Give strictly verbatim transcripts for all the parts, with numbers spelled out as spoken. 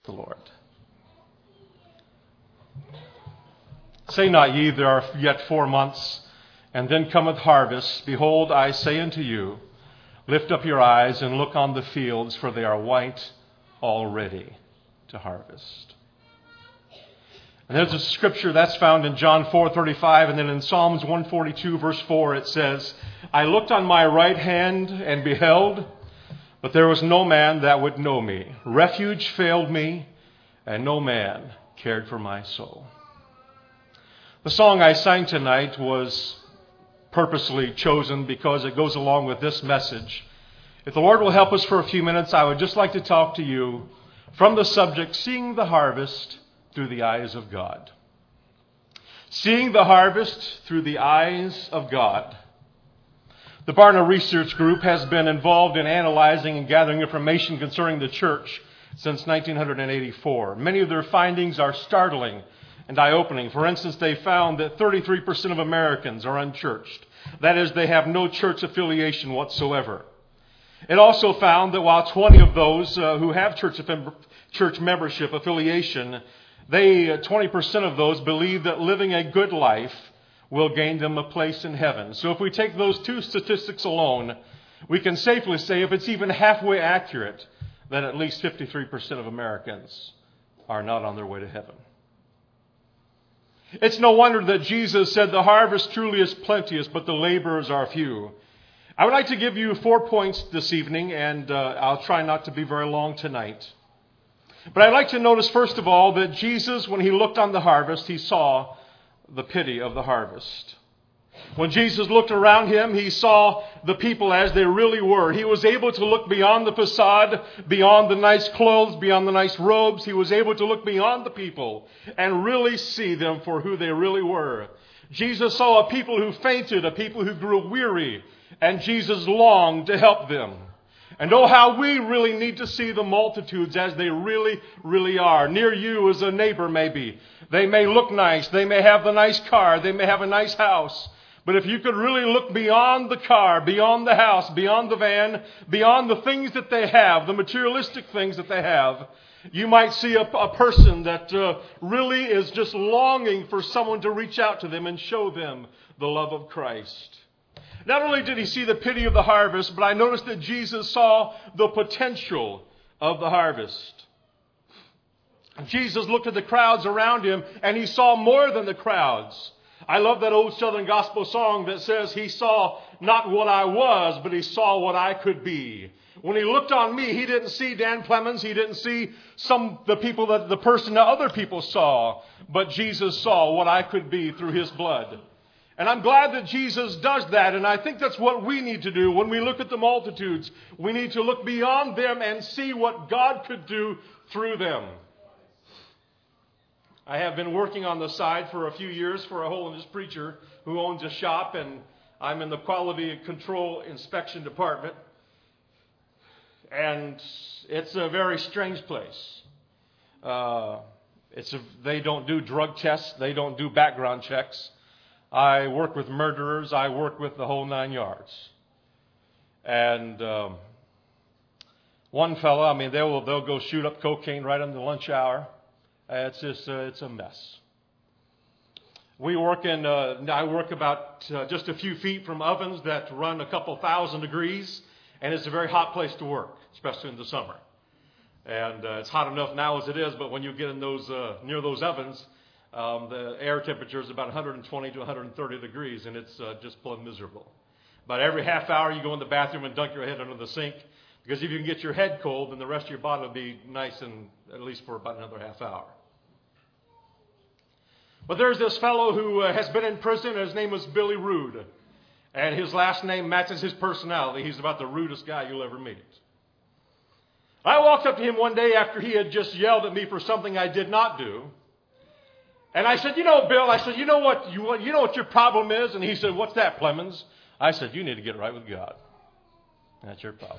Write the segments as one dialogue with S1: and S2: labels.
S1: the Lord. Say not ye, there are yet four months, and then cometh harvest. Behold, I say unto you, lift up your eyes and look on the fields, for they are white already to harvest. And there's a scripture that's found in John four thirty-five, and then in Psalms one forty-two, verse four, it says, I looked on my right hand and beheld, but there was no man that would know me. Refuge failed me, and no man cared for my soul. The song I sang tonight was purposely chosen because it goes along with this message. If the Lord will help us for a few minutes, I would just like to talk to you from the subject, Seeing the Harvest Through the Eyes of God. Seeing the harvest through the eyes of God. The Barna Research Group has been involved in analyzing and gathering information concerning the church since nineteen eighty-four. Many of their findings are startling and eye-opening. For instance, they found that thirty-three percent of Americans are unchurched. That is, they have no church affiliation whatsoever. It also found that while twenty of those uh, who have church, church membership affiliation, they, twenty percent of those believe that living a good life will gain them a place in heaven. So if we take those two statistics alone, we can safely say, if it's even halfway accurate, that at least fifty-three percent of Americans are not on their way to heaven. It's no wonder that Jesus said the harvest truly is plenteous, but the laborers are few. I would like to give you four points this evening, and uh, I'll try not to be very long tonight. But I'd like to notice, first of all, that Jesus, when he looked on the harvest, he saw the pity of the harvest. When Jesus looked around him, he saw the people as they really were. He was able to look beyond the facade, beyond the nice clothes, beyond the nice robes. He was able to look beyond the people and really see them for who they really were. Jesus saw a people who fainted, a people who grew weary, and Jesus longed to help them. And oh, how we really need to see the multitudes as they really, really are. Near you is a neighbor maybe. They may look nice. They may have the nice car. They may have a nice house. But if you could really look beyond the car, beyond the house, beyond the van, beyond the things that they have, the materialistic things that they have, you might see a, a person that uh, really is just longing for someone to reach out to them and show them the love of Christ. Not only did he see the pity of the harvest, but I noticed that Jesus saw the potential of the harvest. Jesus looked at the crowds around him, and he saw more than the crowds. I love that old Southern gospel song that says he saw not what I was, but he saw what I could be. When he looked on me, he didn't see Dan Clemens. He didn't see some the people that the person that other people saw, but Jesus saw what I could be through his blood. And I'm glad that Jesus does that, and I think that's what we need to do when we look at the multitudes. We need to look beyond them and see what God could do through them. I have been working on the side for a few years for a holiness preacher who owns a shop, and I'm in the quality control inspection department. And it's a very strange place. Uh, it's a, they don't do drug tests. They don't do background checks. I work with murderers. I work with the whole nine yards. And um, one fellow, I mean, they will they'll go shoot up cocaine right in the lunch hour. Uh, it's just uh, it's a mess. We work in. Uh, I work about uh, just a few feet from ovens that run a couple thousand degrees, and it's a very hot place to work, especially in the summer. And uh, it's hot enough now as it is, but when you get in those uh, near those ovens, um, the air temperature is about one hundred twenty to one hundred thirty degrees, and it's uh, just blood miserable. About every half hour, you go in the bathroom and dunk your head under the sink, because if you can get your head cold, then the rest of your body will be nice, and at least for about another half hour. But there's this fellow who uh, has been in prison, and his name was Billy Rude. And his last name matches his personality. He's about the rudest guy you'll ever meet. I walked up to him one day after he had just yelled at me for something I did not do. And I said, you know, Bill, I said, you know what you, you know what your problem is? And he said, what's that, Clemens? I said, you need to get right with God. That's your problem.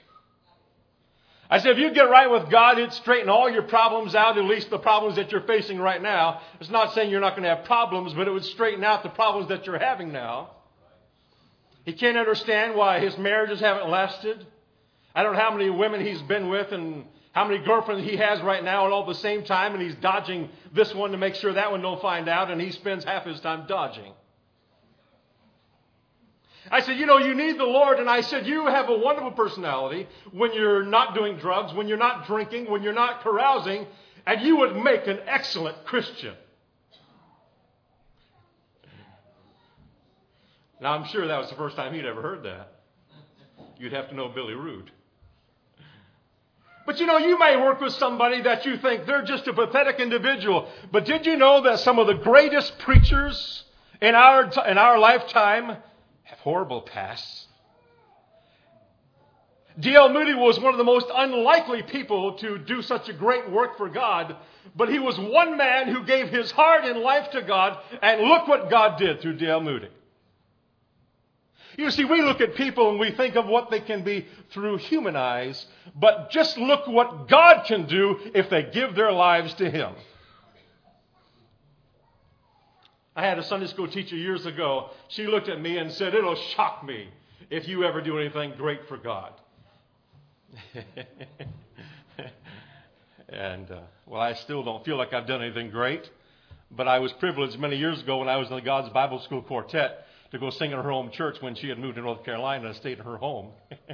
S1: I said, if you get right with God, it'd straighten all your problems out, at least the problems that you're facing right now. It's not saying you're not going to have problems, but it would straighten out the problems that you're having now. He can't understand why his marriages haven't lasted. I don't know how many women he's been with and How many girlfriends he has right now, and all at the same time, and he's dodging this one to make sure that one don't find out, and he spends half his time dodging. I said, you know, you need the Lord. And I said, you have a wonderful personality when you're not doing drugs, when you're not drinking, when you're not carousing, and you would make an excellent Christian. Now, I'm sure that was the first time he'd ever heard that. You'd have to know Billy Root. But you know, you may work with somebody that you think they're just a pathetic individual. But did you know that some of the greatest preachers in our, in our lifetime have horrible pasts? D L Moody was one of the most unlikely people to do such a great work for God, but he was one man who gave his heart and life to God, and look what God did through D L Moody. You see, we look at people and we think of what they can be through human eyes, but just look what God can do if they give their lives to Him. I had a Sunday school teacher years ago. She looked at me and said, it'll shock me if you ever do anything great for God. and, uh, well, I still don't feel like I've done anything great. But I was privileged many years ago when I was in the God's Bible School Quartet to go sing in her home church when she had moved to North Carolina and stayed in her home.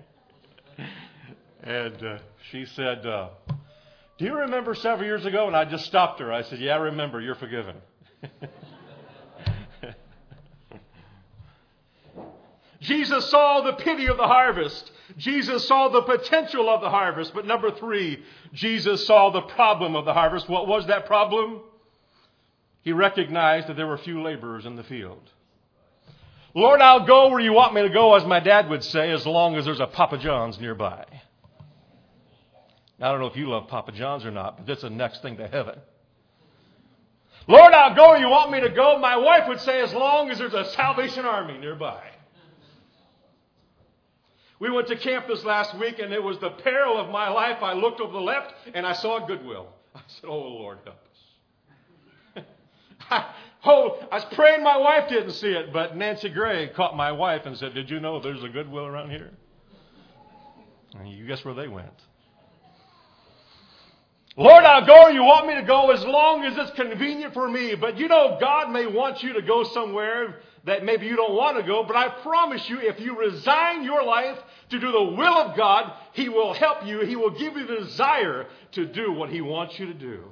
S1: and uh, she said, uh, do you remember several years ago? And I just stopped her. I said, yeah, I remember. You're forgiven. Jesus saw the pity of the harvest. Jesus saw the potential of the harvest. But number three, Jesus saw the problem of the harvest. What was that problem? He recognized that there were few laborers in the field. Lord, I'll go where you want me to go, as my dad would say, as long as there's a Papa John's nearby. Now, I don't know if you love Papa John's or not, but that's the next thing to heaven. Lord, I'll go where you want me to go. My wife would say, as long as there's a Salvation Army nearby. We went to camp this last week, and it was the peril of my life. I looked over the left, and I saw a Goodwill. I said, oh, Lord, help us. I, oh, I was praying my wife didn't see it, but Nancy Gray caught my wife and said, did you know there's a Goodwill around here? And you guess where they went? Lord, I'll go where you want me to go as long as it's convenient for me. But you know, God may want you to go somewhere that maybe you don't want to go. But I promise you, if you resign your life to do the will of God, He will help you. He will give you the desire to do what He wants you to do.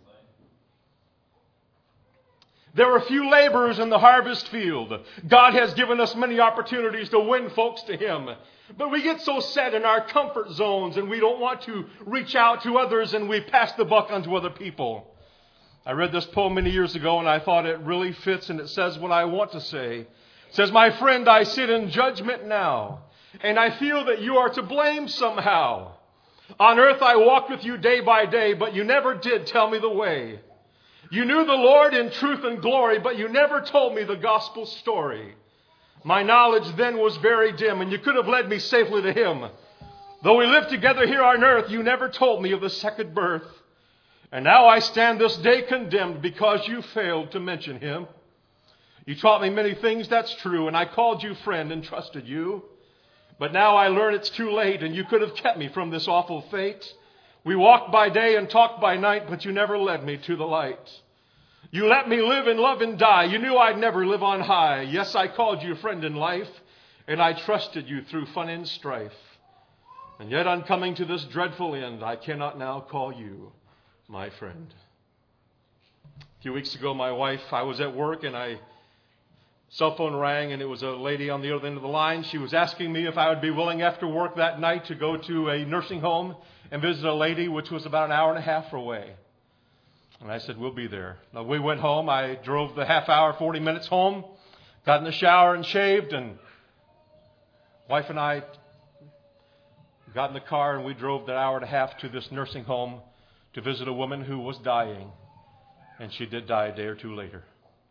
S1: There are few laborers in the harvest field. God has given us many opportunities to win folks to Him. But we get so set in our comfort zones and we don't want to reach out to others, and we pass the buck onto other people. I read this poem many years ago and I thought it really fits, and it says what I want to say. It says, my friend, I sit in judgment now, and I feel that you are to blame somehow. On earth I walked with you day by day, but you never did tell me the way. You knew the Lord in truth and glory, but you never told me the gospel story. My knowledge then was very dim, and you could have led me safely to Him. Though we lived together here on earth, you never told me of the second birth. And now I stand this day condemned because you failed to mention Him. You taught me many things, that's true, and I called you friend and trusted you. But now I learn it's too late, and you could have kept me from this awful fate. We walked by day and talked by night, but you never led me to the light. You let me live and love and die. You knew I'd never live on high. Yes, I called you friend in life, and I trusted you through fun and strife. And yet on coming to this dreadful end, I cannot now call you my friend. A few weeks ago, my wife, I was at work, and I cell phone rang, and it was a lady on the other end of the line. She was asking me if I would be willing after work that night to go to a nursing home and visit a lady which was about an hour and a half away. And I said, we'll be there. Now, we went home. I drove the half hour, forty minutes home, got in the shower and shaved, and wife and I got in the car and we drove that hour and a half to this nursing home to visit a woman who was dying. And she did die a day or two later.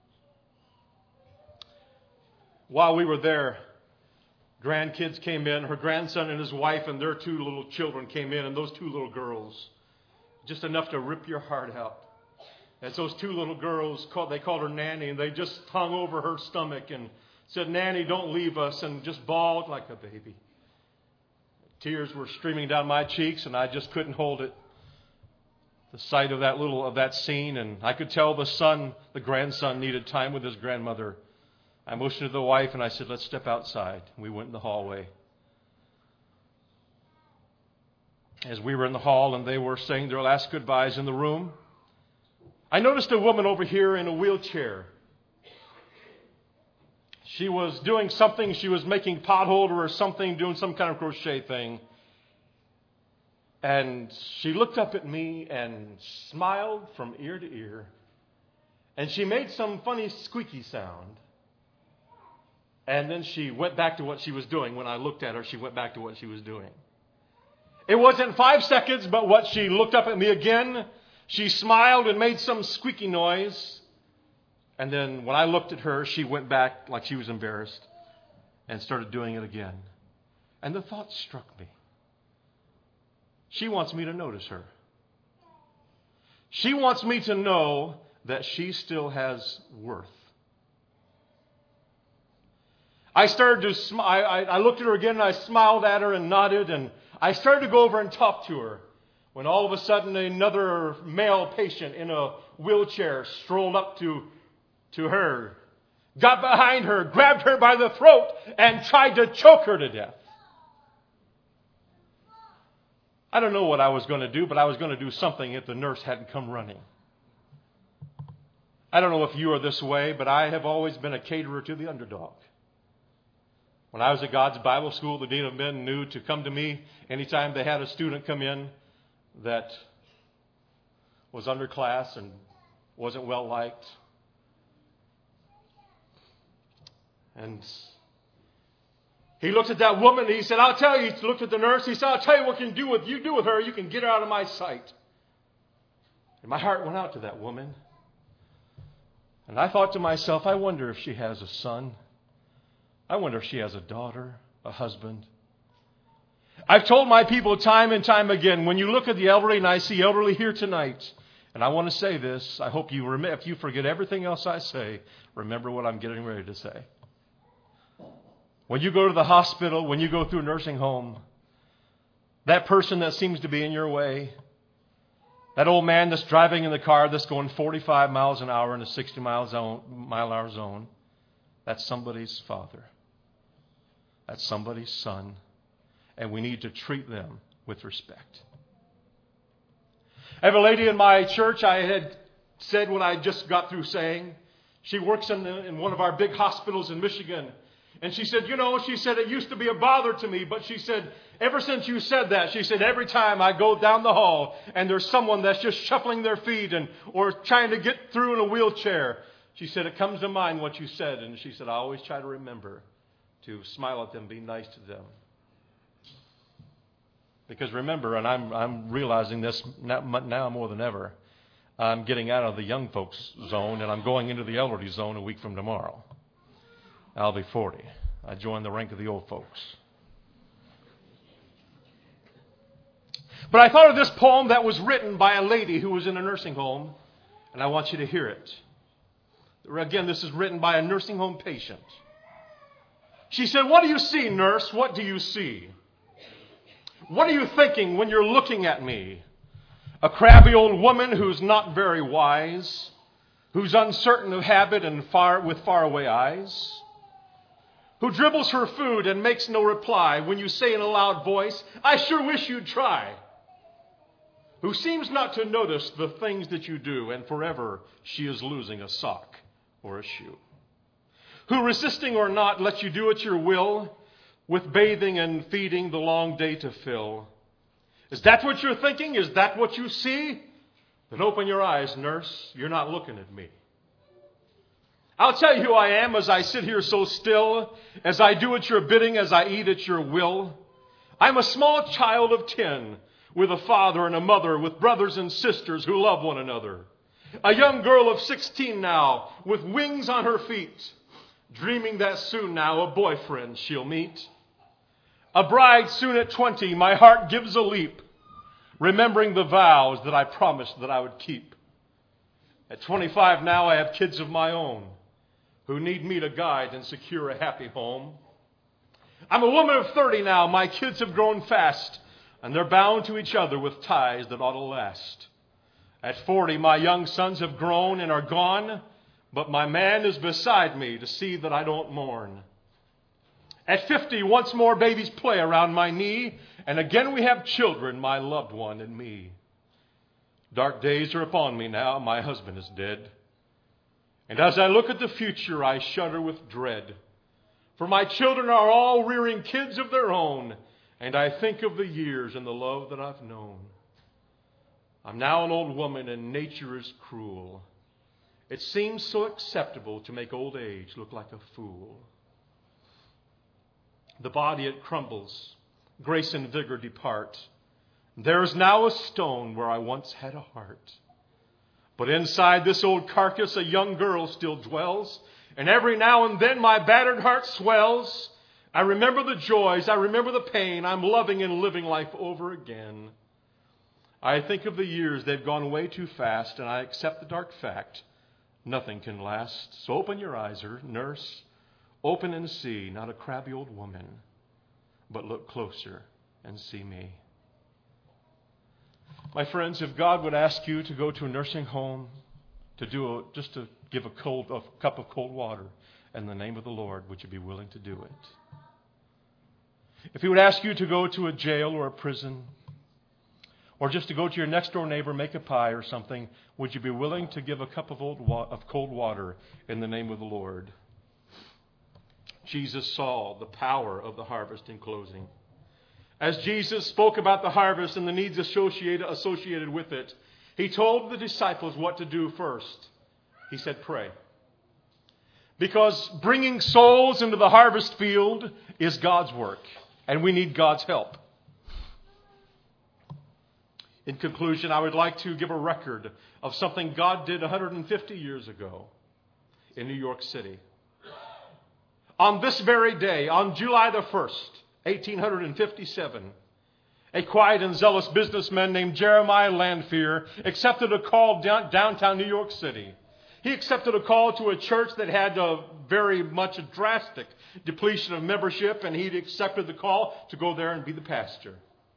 S1: While we were there, grandkids came in. Her grandson and his wife and their two little children came in, and those two little girls, just enough to rip your heart out. As those two little girls, called, they called her Nanny, and they just hung over her stomach and said, Nanny, don't leave us, and just bawled like a baby. Tears were streaming down my cheeks, and I just couldn't hold it. the sight of that little of that scene, and I could tell the son, the grandson, needed time with his grandmother. I motioned to the wife and I said, let's step outside. We went in the hallway. As we were in the hall and they were saying their last goodbyes in the room, I noticed a woman over here in a wheelchair. She was doing something. She was making pot holder or something, doing some kind of crochet thing. And she looked up at me and smiled from ear to ear. And she made some funny squeaky sound. And then she went back to what she was doing. When I looked at her, she went back to what she was doing. It wasn't five seconds, but what she looked up at me again, she smiled and made some squeaky noise. And then when I looked at her, she went back like she was embarrassed and started doing it again. And the thought struck me. She wants me to notice her. She wants me to know that she still has worth. I started to sm- I, I, I looked at her again and I smiled at her and nodded, and I started to go over and talk to her when all of a sudden another male patient in a wheelchair strolled up to, to her, got behind her, grabbed her by the throat, and tried to choke her to death. I don't know what I was going to do, but I was going to do something if the nurse hadn't come running. I don't know if you are this way, but I have always been a caterer to the underdog. When I was at God's Bible School, the Dean of Men knew to come to me anytime they had a student come in that was underclass and wasn't well liked. And he looked at that woman and he said, I'll tell you, he looked at the nurse, he said, I'll tell you what you can do with you do with her, you can get her out of my sight. And my heart went out to that woman. And I thought to myself, I wonder if she has a son. I wonder if she has a daughter, a husband. I've told my people time and time again, when you look at the elderly, and I see elderly here tonight, and I want to say this, I hope you remember, if you forget everything else I say, remember what I'm getting ready to say. When you go to the hospital, when you go through a nursing home, that person that seems to be in your way, that old man that's driving in the car that's going forty-five miles an hour in a sixty mile an hour zone, that's somebody's father. That's somebody's son. And we need to treat them with respect. I have a lady in my church I had said when I just got through saying, she works in, the, in one of our big hospitals in Michigan. And she said, you know, she said, it used to be a bother to me, but she said, ever since you said that, she said, every time I go down the hall and there's someone that's just shuffling their feet and or trying to get through in a wheelchair, she said, it comes to mind what you said. And she said, I always try to remember to smile at them, be nice to them. Because remember, and I'm I'm realizing this now more than ever, I'm getting out of the young folks zone and I'm going into the elderly zone a week from tomorrow. I'll be forty. I joined the rank of the old folks. But I thought of this poem that was written by a lady who was in a nursing home, and I want you to hear it. Again, this is written by a nursing home patient. She said, what do you see, nurse? What do you see? What are you thinking when you're looking at me? A crabby old woman who's not very wise, who's uncertain of habit and far with faraway eyes, who dribbles her food and makes no reply when you say in a loud voice, I sure wish you'd try. Who seems not to notice the things that you do, and forever she is losing a sock or a shoe. Who, resisting or not, lets you do at your will, with bathing and feeding the long day to fill. Is that what you're thinking? Is that what you see? Then open your eyes, nurse. You're not looking at me. I'll tell you who I am as I sit here so still, as I do at your bidding, as I eat at your will. I'm a small child of ten, with a father and a mother, with brothers and sisters who love one another. A young girl of sixteen now, with wings on her feet, dreaming that soon now a boyfriend she'll meet. A bride soon at twenty, my heart gives a leap, remembering the vows that I promised that I would keep. At twenty-five now, I have kids of my own who need me to guide and secure a happy home. I'm a woman of thirty now. My kids have grown fast, and they're bound to each other with ties that ought to last. At forty, my young sons have grown and are gone, but my man is beside me to see that I don't mourn. At fifty, once more babies play around my knee, and again we have children, my loved one and me. Dark days are upon me now, my husband is dead. And as I look at the future, I shudder with dread. For my children are all rearing kids of their own, and I think of the years and the love that I've known. I'm now an old woman, and nature is cruel. It seems so acceptable to make old age look like a fool. The body, it crumbles. Grace and vigor depart. There is now a stone where I once had a heart. But inside this old carcass, a young girl still dwells. And every now and then my battered heart swells. I remember the joys, I remember the pain. I'm loving and living life over again. I think of the years, they've gone way too fast, and I accept the dark fact. Nothing can last. So open your eyes, nurse. Open and see, not a crabby old woman, but look closer and see me. My friends, if God would ask you to go to a nursing home, to do a, just to give a cold a cup of cold water in the name of the Lord, would you be willing to do it? If He would ask you to go to a jail or a prison, or just to go to your next door neighbor, make a pie or something, would you be willing to give a cup of, old wa- of cold water in the name of the Lord? Jesus saw the power of the harvest in closing. As Jesus spoke about the harvest and the needs associated, associated with it, He told the disciples what to do first. He said, pray. Because bringing souls into the harvest field is God's work, and we need God's help. In conclusion, I would like to give a record of something God did one hundred fifty years ago in New York City. On this very day, on July the first, eighteen fifty-seven, a quiet and zealous businessman named Jeremiah Lanphier accepted a call down, downtown New York City. He accepted a call to a church that had a very much a drastic depletion of membership, and he accepted the call to go there and be the pastor.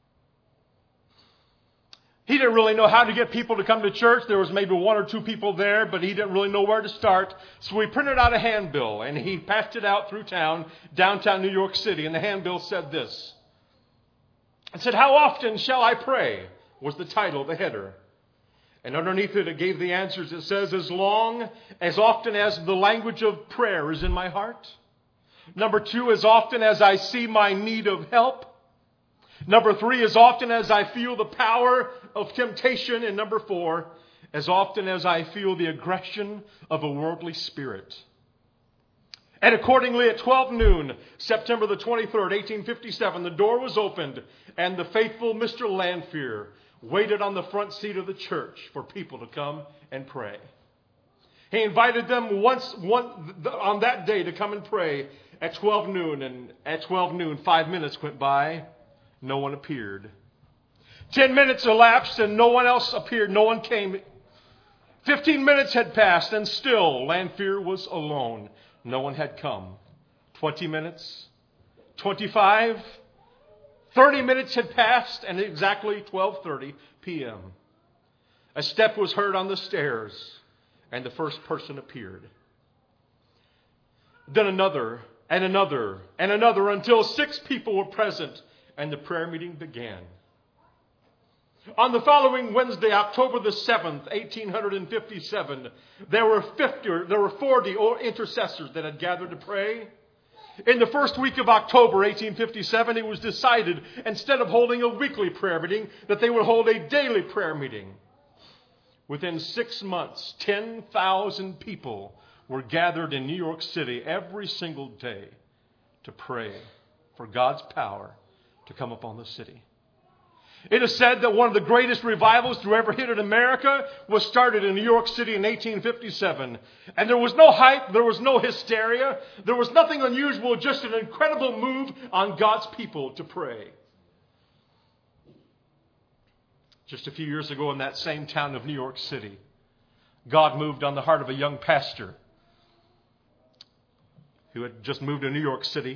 S1: He didn't really know how to get people to come to church. There was maybe one or two people there, but he didn't really know where to start. So he printed out a handbill, and he passed it out through town, downtown New York City. And the handbill said this. It said, "How often shall I pray?" was the title, the header. And underneath it, it gave the answers. It says, as long, as often as the language of prayer is in my heart. Number two, as often as I see my need of help. Number three, as often as I feel the power of temptation. And number four, as often as I feel the aggression of a worldly spirit. And accordingly, at twelve noon, September the twenty-third, eighteen fifty-seven, the door was opened, and the faithful Mister Lanphier waited on the front seat of the church for people to come and pray. He invited them once one, on that day to come and pray at twelve noon, and at twelve noon, five minutes went by. No one appeared. Ten minutes elapsed and no one else appeared. No one came. Fifteen minutes had passed and still Lanphier was alone. No one had come. Twenty minutes. Twenty-five. Thirty minutes had passed and exactly twelve thirty p.m. A step was heard on the stairs and the first person appeared. Then another and another and another until six people were present. And the prayer meeting began. On the following Wednesday, October the seventh, eighteen fifty-seven, there were fifty, there were forty intercessors that had gathered to pray. In the first week of October, eighteen fifty-seven, it was decided, instead of holding a weekly prayer meeting, that they would hold a daily prayer meeting. Within six months, ten thousand people were gathered in New York City every single day to pray for God's power to come upon the city. It is said that one of the greatest revivals to ever hit in America was started in New York City in eighteen fifty-seven. And there was no hype, there was no hysteria, there was nothing unusual, just an incredible move on God's people to pray. Just a few years ago in that same town of New York City, God moved on the heart of a young pastor who had just moved to New York City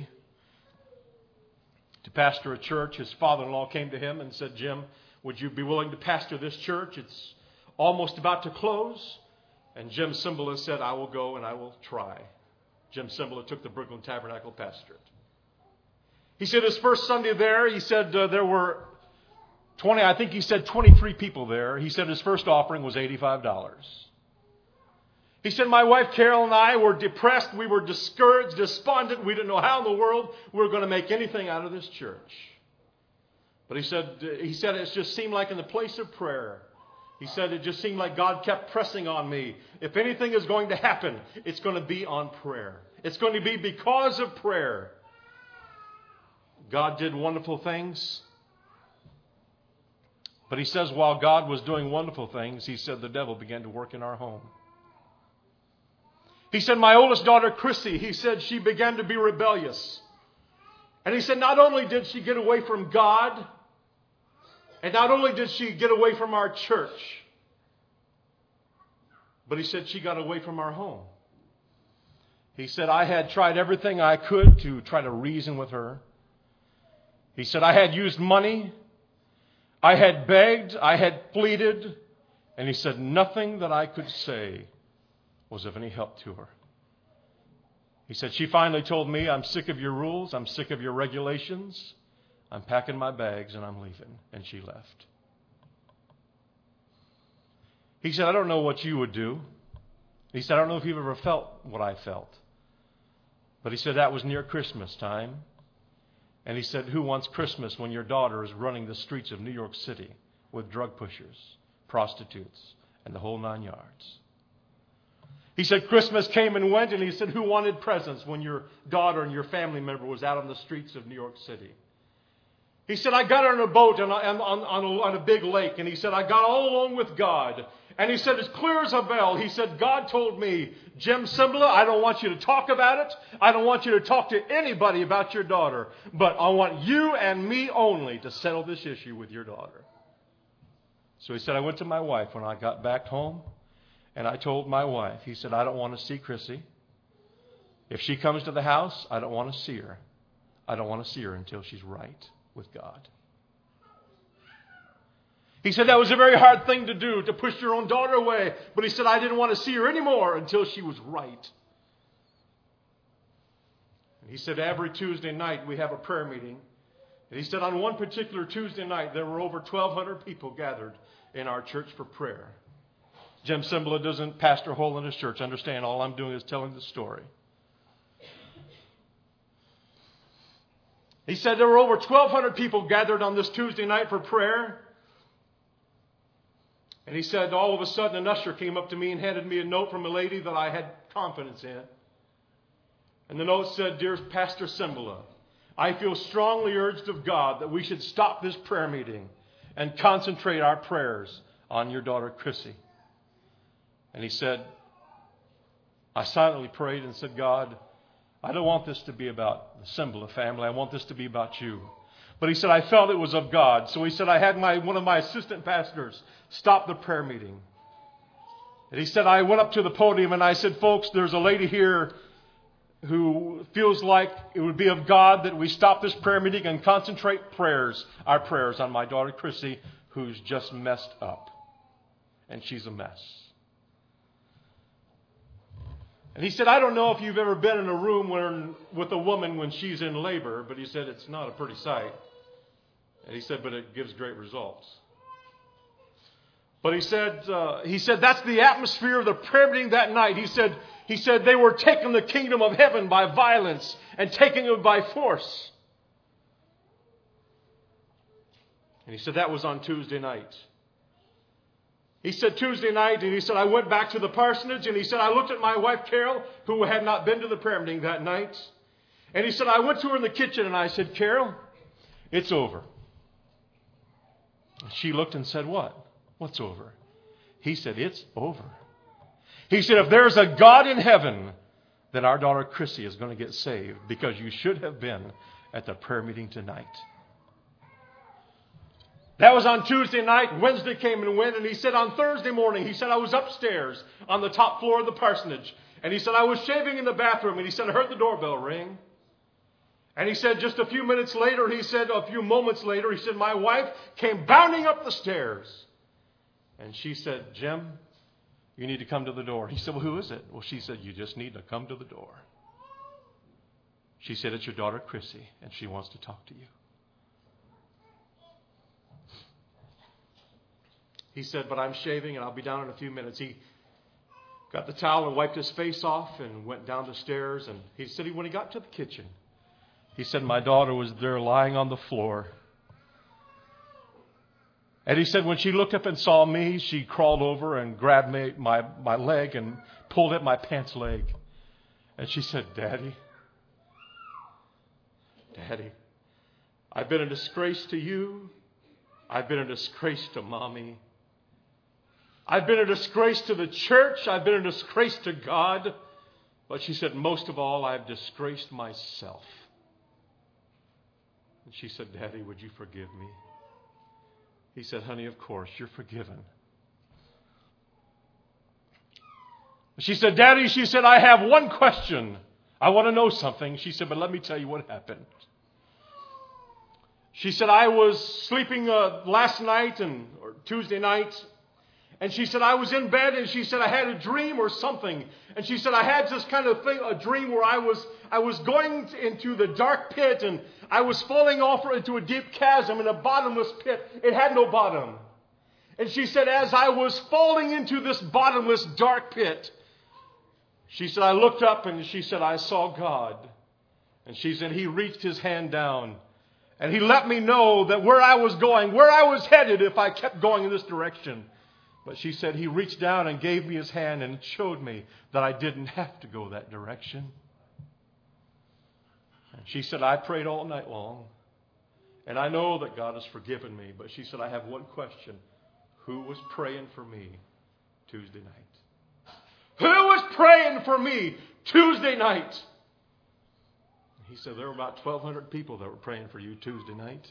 S1: to pastor a church. His father-in-law came to him and said, "Jim, would you be willing to pastor this church? It's almost about to close. And Jim Cymbala said, I will go and I will try. Jim Cymbala took the Brooklyn Tabernacle pastorate. He said his first Sunday there, he said uh, there were twenty, I think he said twenty-three people there. He said his first offering was eighty-five dollars. He said, my wife Carol and I were depressed. We were discouraged, despondent. We didn't know how in the world we were going to make anything out of this church. But he said, he said it just seemed like in the place of prayer. He said it just seemed like God kept pressing on me. If anything is going to happen, it's going to be on prayer. It's going to be because of prayer. God did wonderful things. But he says while God was doing wonderful things, he said the devil began to work in our home. He said my oldest daughter, Chrissy, he said she began to be rebellious. And he said not only did she get away from God, and not only did she get away from our church, but he said she got away from our home. He said I had tried everything I could to try to reason with her. He said I had used money, I had begged, I had pleaded, and he said nothing that I could say was of any help to her. He said she finally told me, I'm sick of your rules, I'm sick of your regulations, I'm packing my bags and I'm leaving. And she left. He said, I don't know what you would do. He said, I don't know if you've ever felt what I felt. But he said that was near Christmas time. And he said, who wants Christmas when your daughter is running the streets of New York City with drug pushers, prostitutes, and the whole nine yards? He said Christmas came and went, and he said, who wanted presents when your daughter and your family member was out on the streets of New York City? He said, I got on a boat on a, on, on, a, on a big lake, and he said, I got all alone with God. And he said, as clear as a bell, he said, God told me, Jim Cymbala, I don't want you to talk about it. I don't want you to talk to anybody about your daughter. But I want you and me only to settle this issue with your daughter. So he said, I went to my wife when I got back home, and I told my wife, he said, I don't want to see Chrissy. If she comes to the house, I don't want to see her. I don't want to see her until she's right with God. He said that was a very hard thing to do, to push your own daughter away. But he said, I didn't want to see her anymore until she was right. And he said, every Tuesday night we have a prayer meeting. And he said, on one particular Tuesday night, there were over twelve hundred people gathered in our church for prayer. Jim Cymbala doesn't pastor Holiness Church. Understand, all I'm doing is telling the story. He said there were over twelve hundred people gathered on this Tuesday night for prayer. And he said all of a sudden an usher came up to me and handed me a note from a lady that I had confidence in. And the note said, Dear Pastor Cymbala, I feel strongly urged of God that we should stop this prayer meeting and concentrate our prayers on your daughter Chrissy. And he said, I silently prayed and said, God, I don't want this to be about the Cymbala family. I want this to be about you. But he said, I felt it was of God. So he said, I had my one of my assistant pastors stop the prayer meeting. And he said, I went up to the podium and I said, folks, there's a lady here who feels like it would be of God that we stop this prayer meeting and concentrate prayers, our prayers on my daughter Chrissy, who's just messed up. And she's a mess. And he said, I don't know if you've ever been in a room when, with a woman when she's in labor, but he said it's not a pretty sight. And he said, but it gives great results. But he said, uh, he said that's the atmosphere of the prayer meeting that night. He said, he said they were taking the kingdom of heaven by violence and taking it by force. And he said that was on Tuesday night. He said Tuesday night, and he said, I went back to the parsonage, and he said, I looked at my wife, Carol, who had not been to the prayer meeting that night. And he said, I went to her in the kitchen, and I said, Carol, it's over. And she looked and said, what? What's over? He said, it's over. He said, if there's a God in heaven, then our daughter Chrissy is going to get saved, because you should have been at the prayer meeting tonight. That was on Tuesday night. Wednesday came and went. And he said on Thursday morning, he said, I was upstairs on the top floor of the parsonage. And he said, I was shaving in the bathroom. And he said, I heard the doorbell ring. And he said, just a few minutes later, he said, a few moments later, he said, my wife came bounding up the stairs. And she said, Jim, you need to come to the door. He said, well, who is it? Well, she said, you just need to come to the door. She said, it's your daughter, Chrissy, and she wants to talk to you. He said, but I'm shaving and I'll be down in a few minutes. He got the towel and wiped his face off and went down the stairs. And he said when he got to the kitchen, he said, my daughter was there lying on the floor. And he said when she looked up and saw me, she crawled over and grabbed me, my, my leg and pulled at my pants leg. And she said, Daddy, Daddy, I've been a disgrace to you. I've been a disgrace to Mommy. I've been a disgrace to the church. I've been a disgrace to God. But she said, most of all, I've disgraced myself. And she said, Daddy, would you forgive me? He said, honey, of course, you're forgiven. She said, Daddy, she said, I have one question. I want to know something. She said, but let me tell you what happened. She said, I was sleeping uh, last night and or Tuesday night. And she said, I was in bed and she said, I had a dream or something. And she said, I had this kind of thing, a dream where I was I was going into the dark pit and I was falling off into a deep chasm in a bottomless pit. It had no bottom. And she said, as I was falling into this bottomless dark pit, she said, I looked up and she said, I saw God. And she said, He reached His hand down and He let me know that where I was going, where I was headed if I kept going in this direction. But she said, He reached down and gave me His hand and showed me that I didn't have to go that direction. And she said, I prayed all night long. And I know that God has forgiven me. But she said, I have one question. Who was praying for me Tuesday night? Who was praying for me Tuesday night? He said, there were about twelve hundred people that were praying for you Tuesday night.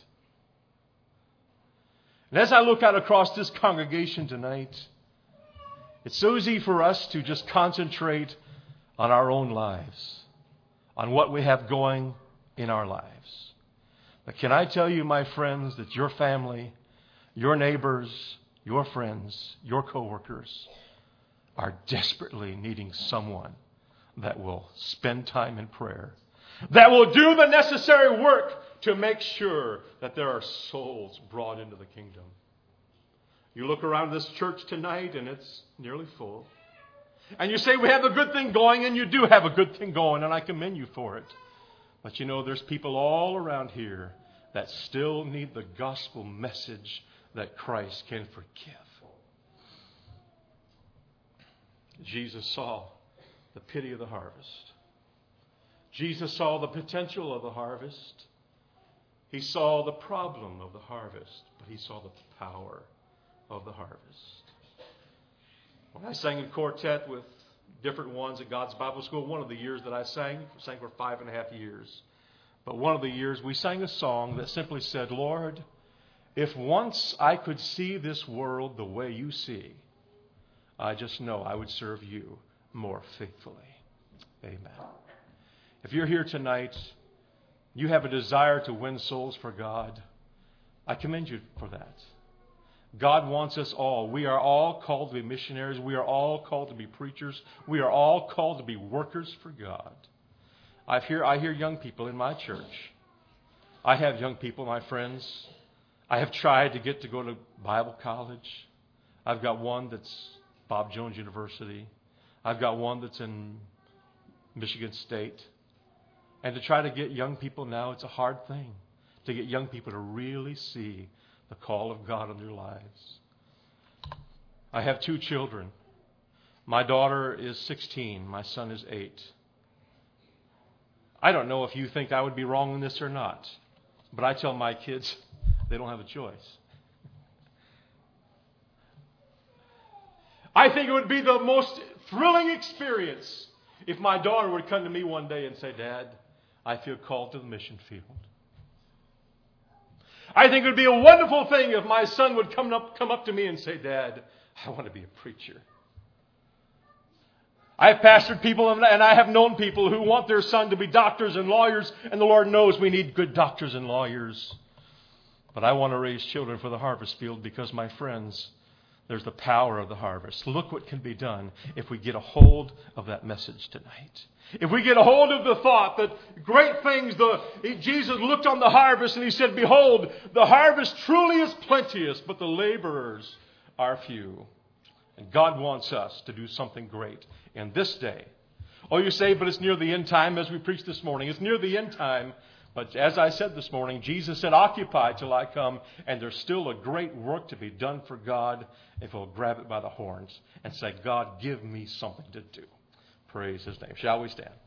S1: And as I look out across this congregation tonight, it's so easy for us to just concentrate on our own lives, on what we have going in our lives. But can I tell you, my friends, that your family, your neighbors, your friends, your coworkers are desperately needing someone that will spend time in prayer, that will do the necessary work to make sure that there are souls brought into the kingdom. You look around this church tonight and it's nearly full. And you say we have a good thing going, and you do have a good thing going, and I commend you for it. But you know, there's people all around here that still need the gospel message that Christ can forgive. Jesus saw the pity of the harvest. Jesus saw the potential of the harvest. He saw the problem of the harvest, but He saw the power of the harvest. When I sang in quartet with different ones at God's Bible School, one of the years that I sang, sang for five and a half years, but one of the years we sang a song that simply said, Lord, if once I could see this world the way You see, I just know I would serve You more faithfully. Amen. If you're here tonight, you have a desire to win souls for God, I commend you for that. God wants us all. We are all called to be missionaries. We are all called to be preachers. We are all called to be workers for God. I hear, I hear young people in my church. I have young people, my friends. I have tried to get to go to Bible college. I've got one that's Bob Jones University. I've got one that's in Michigan State. And to try to get young people now, it's a hard thing. To get young people to really see the call of God in their lives. I have two children. My daughter is sixteen. My son is eight. I don't know if you think I would be wrong in this or not, but I tell my kids they don't have a choice. I think it would be the most thrilling experience if my daughter would come to me one day and say, Dad, I feel called to the mission field. I think it would be a wonderful thing if my son would come up, come up to me and say, Dad, I want to be a preacher. I have pastored people and I have known people who want their son to be doctors and lawyers, and the Lord knows we need good doctors and lawyers. But I want to raise children for the harvest field because, my friends, There's the power of the harvest. Look what can be done if we get a hold of that message tonight. If we get a hold of the thought that great things, the, Jesus looked on the harvest and he said, behold, the harvest truly is plenteous, but the laborers are few. And God wants us to do something great in this day. Oh, you say, but it's near the end time, as we preached this morning. It's near the end time. But as I said this morning, Jesus said, occupy till I come. And there's still a great work to be done for God if we'll grab it by the horns and say, God, give me something to do. Praise his name. Shall we stand?